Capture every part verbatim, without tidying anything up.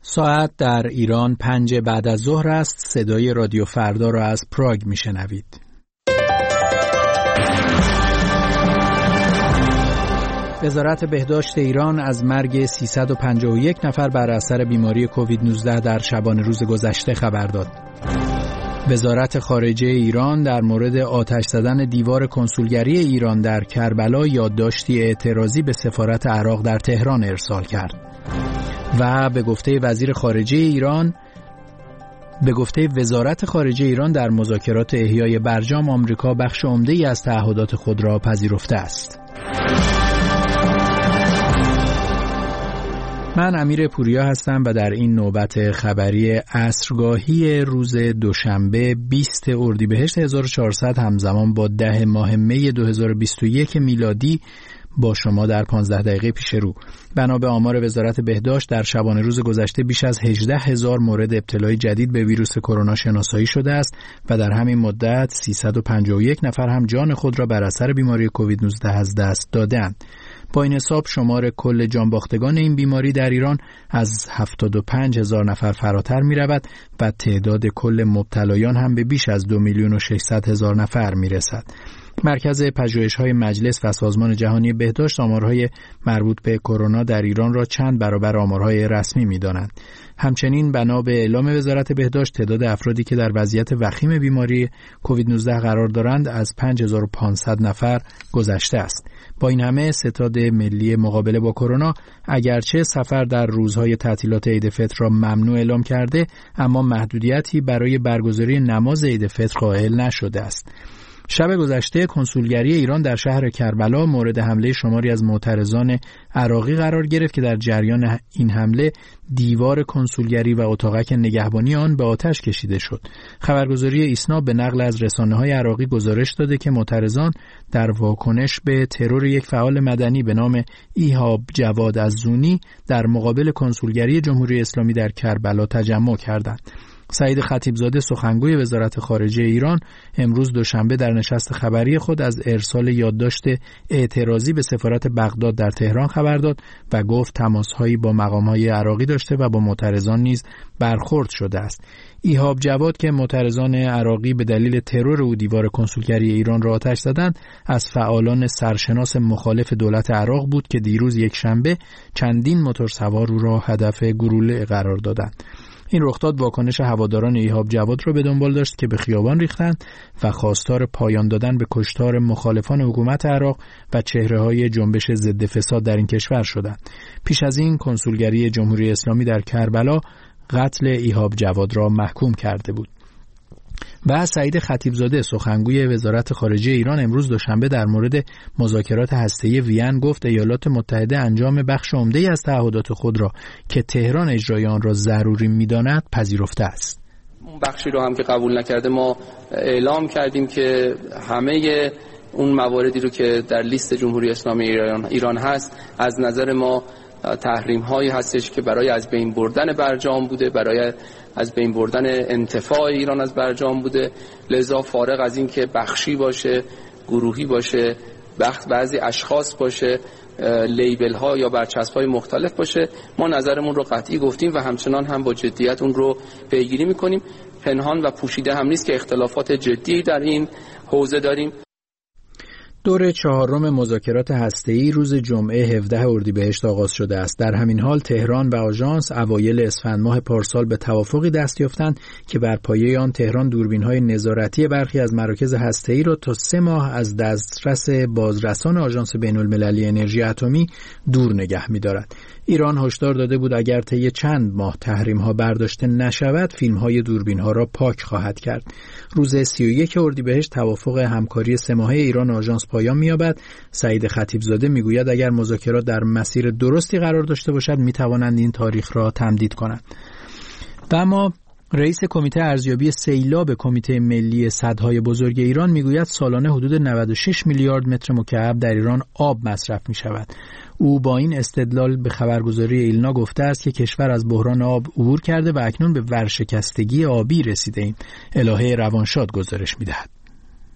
ساعت در ایران پنج بعد از ظهر است. صدای رادیو فردا را از پراگ میشنوید. وزارت بهداشت ایران از مرگ سیصد و پنجاه و یک نفر بر اثر بیماری کووید نوزده در شبانه روز گذشته خبر داد. وزارت خارجه ایران در مورد آتش زدن دیوار کنسولگری ایران در کربلا یادداشتی اعتراضی به سفارت عراق در تهران ارسال کرد. و به گفته وزیر خارجه ایران به گفته وزارت خارجه ایران در مذاکرات احیای برجام آمریکا بخش عمده‌ای از تعهدات خود را پذیرفته است. من امیر پوریا هستم و در این نوبت خبری عصرگاهی روز دوشنبه بیست اردیبهشت هزار و چهارصد همزمان با ده ماه می دو هزار و بیست و یک میلادی با شما در پانزده دقیقه پیش رو. بنا به آمار وزارت بهداشت در شبانه روز گذشته بیش از هجده هزار مورد ابتلای جدید به ویروس کرونا شناسایی شده است و در همین مدت سیصد و پنجاه و یک نفر هم جان خود را بر اثر بیماری کووید نوزده از دست دادند. با این حساب شمار کل جانباختگان این بیماری در ایران از هفتاد و پنج هزار نفر فراتر می رود و تعداد کل مبتلایان هم به بیش از دو میلیون و ششصد هزار نفر می رسد. مرکز پژوهش‌های مجلس و سازمان جهانی بهداشت آمارهای مربوط به کرونا در ایران را چند برابر آمارهای رسمی می‌دانند. همچنین بنا به اعلام وزارت بهداشت تعداد افرادی که در وضعیت وخیم بیماری کووید نوزده قرار دارند از پنج هزار و پانصد نفر گذشته است. با این همه ستاد ملی مقابله با کرونا اگرچه سفر در روزهای تعطیلات عید فطر را ممنوع اعلام کرده، اما محدودیتی برای برگزاری نماز عید فطر قائل نشده است. شب گذشته کنسولگری ایران در شهر کربلا مورد حمله شماری از معترضان عراقی قرار گرفت که در جریان این حمله دیوار کنسولگری و اتاقک نگهبانی آن به آتش کشیده شد. خبرگزاری ایسنا به نقل از رسانه‌های عراقی گزارش داده که معترضان در واکنش به ترور یک فعال مدنی به نام ایهاب جواد الزونی در مقابل کنسولگری جمهوری اسلامی در کربلا تجمع کردند. سعید خطیبزاده سخنگوی وزارت خارجه ایران امروز دوشنبه در نشست خبری خود از ارسال یادداشت اعتراضی به سفارت بغداد در تهران خبر داد و گفت تماس‌هایی با مقام‌های عراقی داشته و با معترضان نیز برخورد شده است. ایهاب جواد که معترضان عراقی به دلیل ترور او دیوار کنسولگری ایران را آتش زدند، از فعالان سرشناس مخالف دولت عراق بود که دیروز یک شنبه چندین موتورسوار او را هدف گلوله قرار دادند. این رخداد واکنش هواداران ایهاب جواد را به دنبال داشت که به خیابان ریختند و خواستار پایان دادن به کشتار مخالفان حکومت عراق و چهره‌های جنبش ضد فساد در این کشور شدند. پیش از این کنسولگری جمهوری اسلامی در کربلا قتل ایهاب جواد را محکوم کرده بود. و سعید خطیبزاده سخنگوی وزارت خارجه ایران امروز دوشنبه در مورد مذاکرات هسته‌ای وین گفت ایالات متحده انجام بخش عمده‌ای از تعهدات خود را که تهران اجرای آن را ضروری می‌داند پذیرفته است. اون بخشی رو هم که قبول نکرده ما اعلام کردیم که همه اون مواردی رو که در لیست جمهوری اسلامی ایران ایران هست از نظر ما تحریم هایی هستش که برای از بین بردن برجام بوده، برای از بین بردن انتفاع ایران از برجام بوده. لذا فارغ از این که بخشی باشه، گروهی باشه، بخت بعضی اشخاص باشه، لیبل ها یا برچسب های مختلف باشه، ما نظرمون رو قطعی گفتیم و همچنان هم با جدیت اون رو پیگیری میکنیم. پنهان و پوشیده هم نیست که اختلافات جدی در این حوزه داریم. دور چهارم مذاکرات هسته‌ای روز جمعه هفدهم اردیبهشت آغاز شده است. در همین حال تهران و آژانس اوایل اسفند ماه پارسال به توافقی دست یافتند که بر پایه آن تهران دوربین‌های نظارتی برخی از مراکز هسته‌ای را تا سه ماه از دسترس بازرسان آژانس بین‌المللی انرژی اتمی دور نگه می‌دارد. ایران هشدار داده بود اگر طی چند ماه تحریم‌ها برداشته نشود، فیلم‌های دوربین‌ها را پاک خواهد کرد. روز سی و یک اردیبهشت توافق همکاری سه ماهه ایران و آژانس پایان می‌یابد. سعید خطیبزاده میگوید اگر مذاکرات در مسیر درستی قرار داشته باشد می‌توانند این تاریخ را تمدید کنند. و اما رئیس کمیته ارزیابی سیلاب کمیته ملی سدهای بزرگ ایران میگوید سالانه حدود نود و شش میلیارد متر مکعب در ایران آب مصرف می‌شود. او با این استدلال به خبرگزاری ایلنا گفته است که کشور از بحران آب عبور کرده و اکنون به ورشکستگی آبی رسیده ایم. الهه روانشاد گزارش می‌دهد.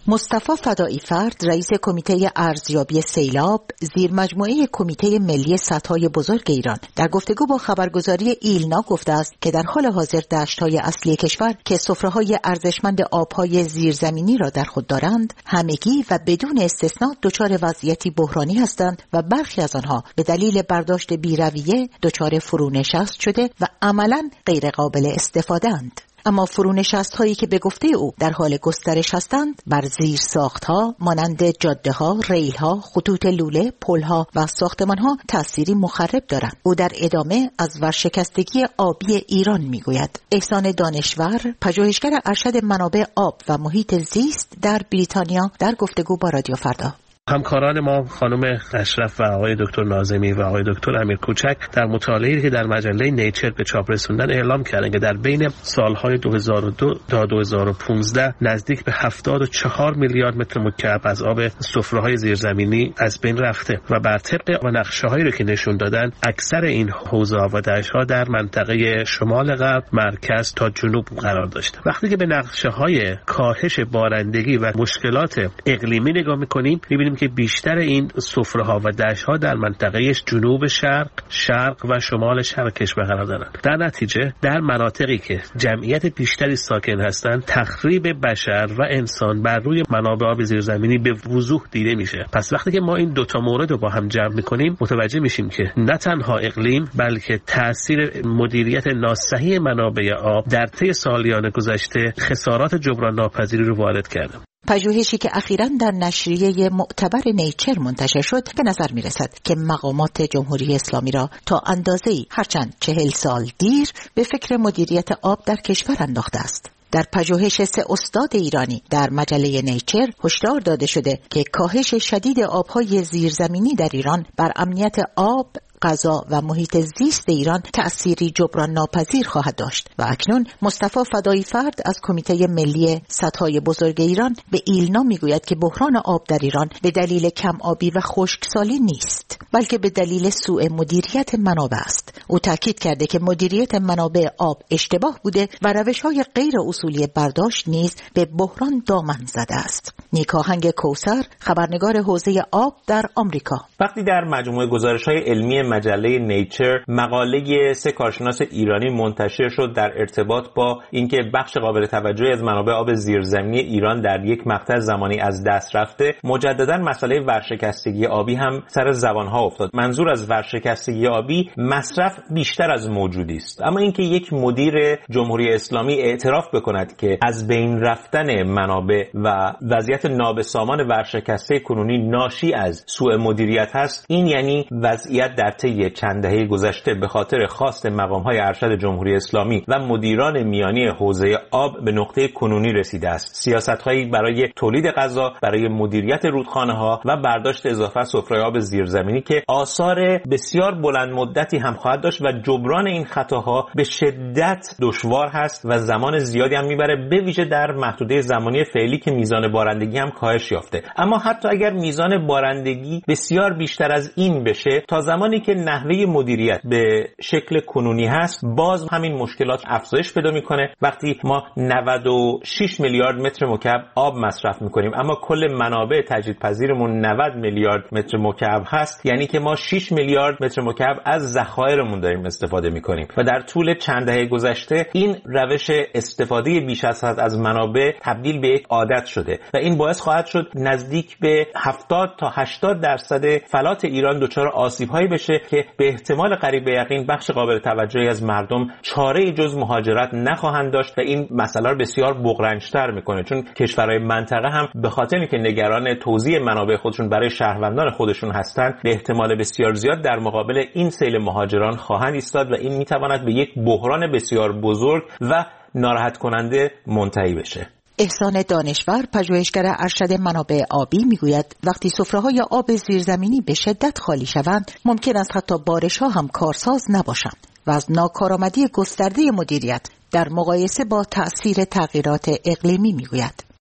مصطفی فدایی فرد، رئیس کمیته ارزیابی سیلاب زیر مجموعه کمیته ملی سدهای بزرگ ایران، در گفتگو با خبرگزاری ایلنا گفته است که در حال حاضر دشت‌های اصلی کشور که سفره‌های ارزشمند آب‌های زیرزمینی را در خود دارند، همگی و بدون استثناء دچار وضعیتی بحرانی هستند و برخی از آنها به دلیل برداشت بی‌رویه دچار فرونشست شده و عملاً غیر قابل استفاده اند. اما فرونشست هایی که به گفته او در حال گسترش هستند بر زیر ساخت ها مانند جاده ها، ریل ها، خطوط لوله، پل ها و ساختمان ها تأثیری مخرب دارند. او در ادامه از ورشکستگی آبی ایران میگوید. احسان دانشور، پژوهشگر ارشد منابع آب و محیط زیست در بریتانیا، در گفتگو با رادیو فردا. همکاران ما خانم اشرف و آقای دکتر ناظمی و آقای دکتر امیر کوچک در مطالعه‌ای که در مجله نیچر به چاپ رسوندن اعلام کردند که در بین سالهای دو هزار و دو تا دو هزار و پانزده نزدیک به هفتاد و چهار میلیارد متر مکعب از آب سفره‌های زیرزمینی از بین رفته و بر طبق نقشه‌هایی رو که نشون دادن اکثر این حوضه‌ها و دشت‌ها در منطقه شمال غرب، مرکز تا جنوب قرار داشته. وقتی که به نقشه‌های کاهش بارندگی و مشکلات اقلیمی نگاه می‌کنیم می‌بینیم که بیشتر این سفره‌ها و دشت‌ها در منطقه جنوب شرق، شرق و شمال شرق کشور قرار دارند. در نتیجه در مناطقی که جمعیت بیشتری ساکن هستند، تخریب بشر و انسان بر روی منابع آب زیرزمینی به وضوح دیده میشه. پس وقتی که ما این دوتا مورد رو با هم جمع می‌کنیم، متوجه میشیم که نه تنها اقلیم بلکه تأثیر مدیریت ناصحیح منابع آب در طی سالیان گذشته خسارات جبران ناپذیری رو وارد کرده. پژوهشی که اخیراً در نشریه معتبر نیچر منتشر شد به نظر می رسد که مقامات جمهوری اسلامی را تا اندازه‌ای هرچند چهل سال دیر به فکر مدیریت آب در کشور انداخته است. در پژوهش سه استاد ایرانی در مجله نیچر هشدار داده شده که کاهش شدید آب‌های زیرزمینی در ایران بر امنیت آب، غذا و محیط زیست ایران تأثیری جبران ناپذیر خواهد داشت و اکنون مصطفی فدایی فرد از کمیته ملی سدهای بزرگ ایران به ایلنا میگوید که بحران آب در ایران به دلیل کم آبی و خشکسالی نیست بلکه به دلیل سوء مدیریت منابع است. او تاکید کرده که مدیریت منابع آب اشتباه بوده و روش‌های غیر اصولی برداشت نیز به بحران دامن زده است. نیکاهنگ کوثر، خبرنگار حوزه آب در آمریکا. وقتی در مجموعه گزارش‌های علمی مجله نیچر مقاله سه کارشناس ایرانی منتشر شد در ارتباط با اینکه بخش قابل توجهی از منابع آب زیرزمینی ایران در یک مقطع زمانی از دست رفته، مجددا مسئله ورشکستگی آبی هم سر زبانها افتاد. منظور از ورشکستگی آبی مصرف بیشتر از موجودی است، اما اینکه یک مدیر جمهوری اسلامی اعتراف بکند که از بین رفتن منابع و وضعیت نابسامان ورشکسته کنونی ناشی از سوء مدیریت هست، این یعنی وضعیت در طی چند دهه گذشته به خاطر خواست مقام‌های ارشد جمهوری اسلامی و مدیران میانی حوزه آب به نقطه کنونی رسیده است. سیاست‌هایی برای تولید غذا، برای مدیریت رودخانه‌ها و برداشت اضافه از سفره آب زیرزمینی که آثار بسیار بلند مدتی هم خواهد داشت و جبران این خطاها به شدت دشوار هست و زمان زیادی هم میبره، به ویژه در محدوده زمانی فعلی که میزان بارندگی هم کاهش یافته. اما حتی اگر میزان بارندگی بسیار بیشتر از این بشه، تا زمانی که نحوه مدیریت به شکل کنونی هست، باز همین مشکلات افزایش پیدا میکنه. وقتی ما نود و شش میلیارد متر مکعب آب مصرف میکنیم اما کل منابع تجدیدپذیرمون نود میلیارد متر مکعب هست، یعنی که ما شش میلیارد متر مکعب از ذخایرمون داریم استفاده میکنیم و در طول چند دهه گذشته این روش استفاده بیش از حد از منابع تبدیل به یک عادت شده و این باعث خواهد شد نزدیک به هفتاد تا هشتاد درصد فلات ایران دچار آسیب‌هایی بشه که به احتمال قریب به یقین بخش قابل توجهی از مردم چاره‌ای جز مهاجرت نخواهند داشت و این مسئله رو بسیار بغرنج‌تر میکنه، چون کشورهای منطقه هم به خاطر اینکه نگران توزیع منابع خودشون برای شهروندان خودشون هستند، به احتمال بسیار زیاد در مقابل این سیل مهاجران خواهند ایستاد و این میتواند به یک بحران بسیار بزرگ و ناراحت کننده منتهی بشه. احسان دانشور، پژوهشگر ارشد منابع آبی میگوید وقتی سفره‌های آب زیرزمینی به شدت خالی شوند، ممکن است حتی بارش‌ها هم کارساز نباشند و از ناکارآمدی گسترده مدیریت در مقایسه با تأثیر تغییرات اقلیمی میگوید.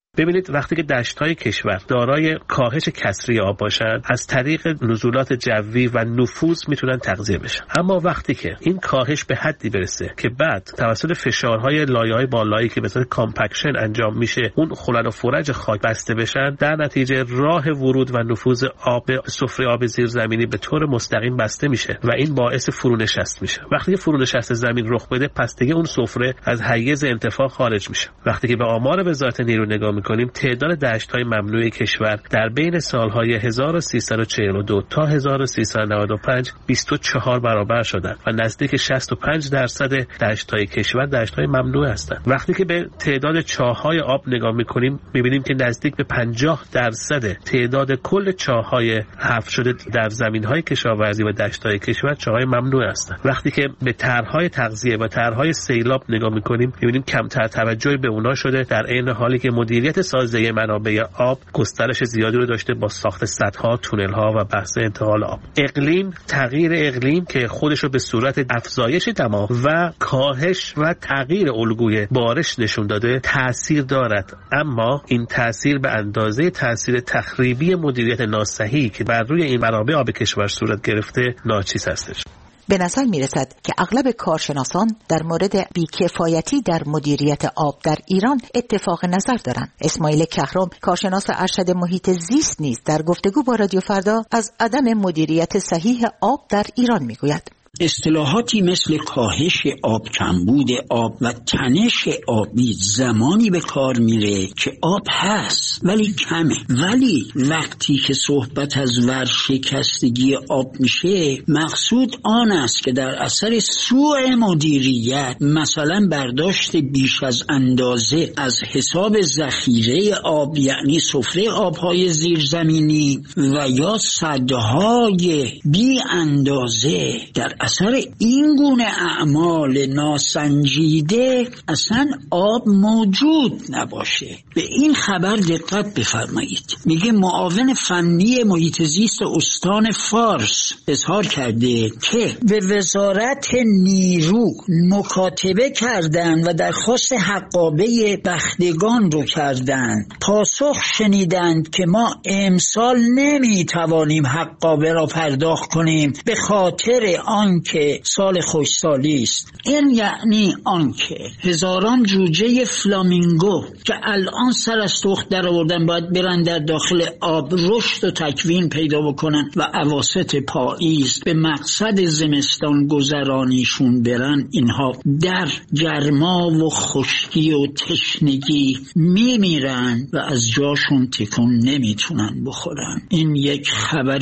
ببینید وقتی که دشت‌های کشور دارای کاهش کسری آب باشند، از طریق نزولات جوی و نفوذ میتونن تغذیه بشن. اما وقتی که این کاهش به حدی برسه که بعد توسط فشارهای لایه‌های بالایی که به صورت کامپکشن انجام میشه اون خلل و فرج خاک بسته بشن، در نتیجه راه ورود و نفوذ آب سفره آب زیرزمینی به طور مستقیم بسته میشه و این باعث فرونشست میشه. وقتی که فرونشست زمین رخ بده، پس دیگه اون سفره از حیز انتفاع خارج میشه. وقتی که به آمار وزارت نیرو نگاه میکنیم، تعداد دشت‌های ممنوع کشور در بین سالهای هزار و سیصد و چهل و دو تا هزار و سیصد و نود و پنج بیست و چهار برابر شدن و نزدیک شصت و پنج درصد دشت‌های کشور دشت‌های ممنوع هستند. وقتی که به تعداد چاه‌های آب نگاه میکنیم، میبینیم که نزدیک به پنجاه درصد تعداد کل چاه‌های حفر شده در زمین‌های کشاورزی و دشت‌های کشور چاه‌های ممنوع هستند. وقتی که به طرح‌های تغذیه و طرح‌های سیلاب نگاه میکنیم، میبینیم کمتر توجهی به اونا شده، در عین حالی که مدیریت سازه منابع آب گسترش زیادی رو داشته با ساخت سدها، تونل‌ها و بحث انتقال آب. اقلیم، تغییر اقلیم که خودش رو به صورت افزایش دما و کاهش و تغییر الگوی بارش نشون داده تأثیر دارد، اما این تأثیر به اندازه تأثیر تخریبی مدیریت ناصحی که بر روی این منابع آب کشور صورت گرفته ناچیز هستش. به نظر می رسد که اغلب کارشناسان در مورد بیکفایتی در مدیریت آب در ایران اتفاق نظر دارند. اسماعیل کهرم، کارشناس ارشد محیط زیست، نیز در گفتگو با رادیو فردا از عدم مدیریت صحیح آب در ایران می گوید. اصطلاحاتی مثل کاهش آب، کمبود آب و تنش آبی زمانی به کار میره که آب هست ولی کمه. ولی وقتی که صحبت از ورشکستگی آب میشه، مقصود آن است که در اثر سوء مدیریت، مثلا برداشت بیش از اندازه از حساب ذخیره آب، یعنی سفره آبهای زیرزمینی و یا سدهای بی اندازه، در اثر این گونه اعمال ناسنجیده اصلا آب موجود نباشه. به این خبر دقت بفرمایید. میگه معاون فنی محیط زیست استان فارس اظهار کرده که به وزارت نیرو مکاتبه کردند و درخواست حقابه بختگان رو کردند. پاسخ شنیدند که ما امسال نمیتوانیم حقابه را پرداخت کنیم به خاطر آن که سال خوشسالی است. این یعنی آنکه هزاران جوجه فلامینگو که الان سر از تخت در آوردن باید برن در داخل آب رشد و تکوین پیدا بکنن و اواسط پاییز به مقصد زمستان گذرانیشون برن. اینها در گرما و خشکی و تشنگی میمیرن و از جاشون تکون نمیتونن بخورن. این یک خبر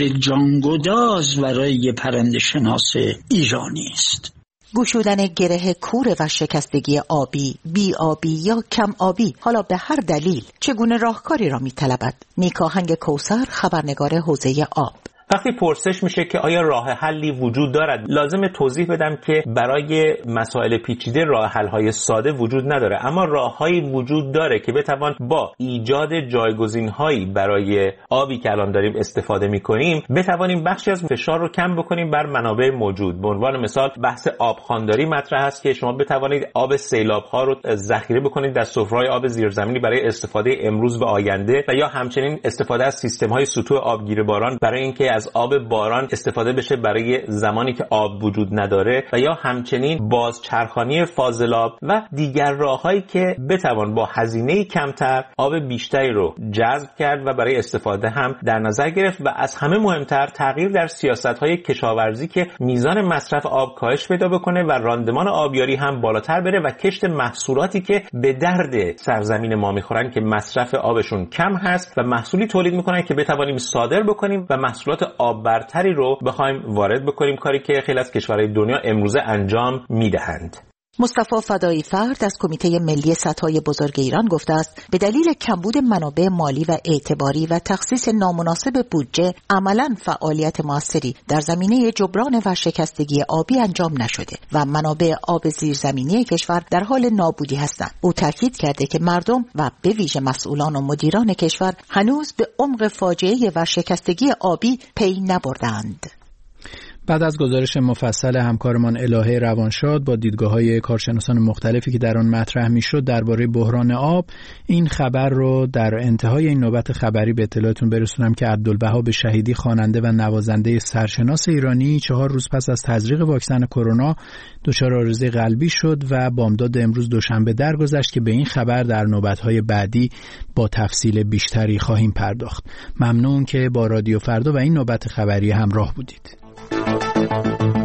جانگداز برای پرنده شناس ایرانی است. گشودن گره کوره و شکستگی آبی، بی آبی یا کم آبی، حالا به هر دلیل، چگونه راهکاری را می‌طلبد؟ نیکاهنگ کوثر، خبرنگار حوزه آب. وقتی پرسش میشه که آیا راه حلی وجود دارد، لازم توضیح بدم که برای مسائل پیچیده راه حل‌های ساده وجود نداره، اما راههایی وجود داره که بتوان با ایجاد جایگزین‌هایی برای آبی که الان داریم استفاده می‌کنیم بتوانیم بخشی از فشار رو کم بکنیم بر منابع موجود. به عنوان مثال بحث آبخوانداری مطرح است که شما بتوانید آب سیلاب‌ها رو ذخیره بکنید در سفره‌های آب زیرزمینی برای استفاده امروز و آینده، و یا همچنین استفاده از سیستم‌های سطوح آبگیر باران برای اینکه از آب باران استفاده بشه برای زمانی که آب وجود نداره، و یا همچنین بازچرخانی فاضلاب و دیگر راههایی که بتوان با هزینه کمتر آب بیشتری رو جذب کرد و برای استفاده هم در نظر گرفت. و از همه مهمتر تغییر در سیاست‌های کشاورزی که میزان مصرف آب کاهش پیدا بکنه و راندمان آبیاری هم بالاتر بره و کشت محصولاتی که به درد سرزمین ما میخورن که مصرف آبشون کم هست و محصولی تولید میکنن که بتوانیم صادر بکنیم و محصولات آب برتری رو بخوایم وارد بکنیم، کاری که خیلی از کشورهای دنیا امروزه انجام میدهند. مصطفی فدایی فرد از کمیته ملی سدهای بزرگ ایران گفته است به دلیل کمبود منابع مالی و اعتباری و تخصیص نامناسب بودجه، عملاً فعالیت موثری در زمینه جبران ورشکستگی آبی انجام نشده و منابع آب زیرزمینی کشور در حال نابودی هستند. او تاکید کرده که مردم و به ویژه مسئولان و مدیران کشور هنوز به عمق فاجعه ورشکستگی آبی پی نبردند. بعد از گزارش مفصل همکارمان الهه روانشاد با دیدگاه‌های کارشناسان مختلفی که در آن مطرح می‌شد درباره بحران آب، این خبر رو در انتهای این نوبت خبری به اطلاعتون برسونم که عبدالبها به شهیدی خواننده و نوازنده سرشناس ایرانی چهار روز پس از تزریق واکسن کرونا دچار عارضه قلبی شد و بامداد امروز دوشنبه درگذشت که به این خبر در نوبت‌های بعدی با تفصیل بیشتری خواهیم پرداخت. ممنون که با رادیو فردا و این نوبت خبری همراه بودید.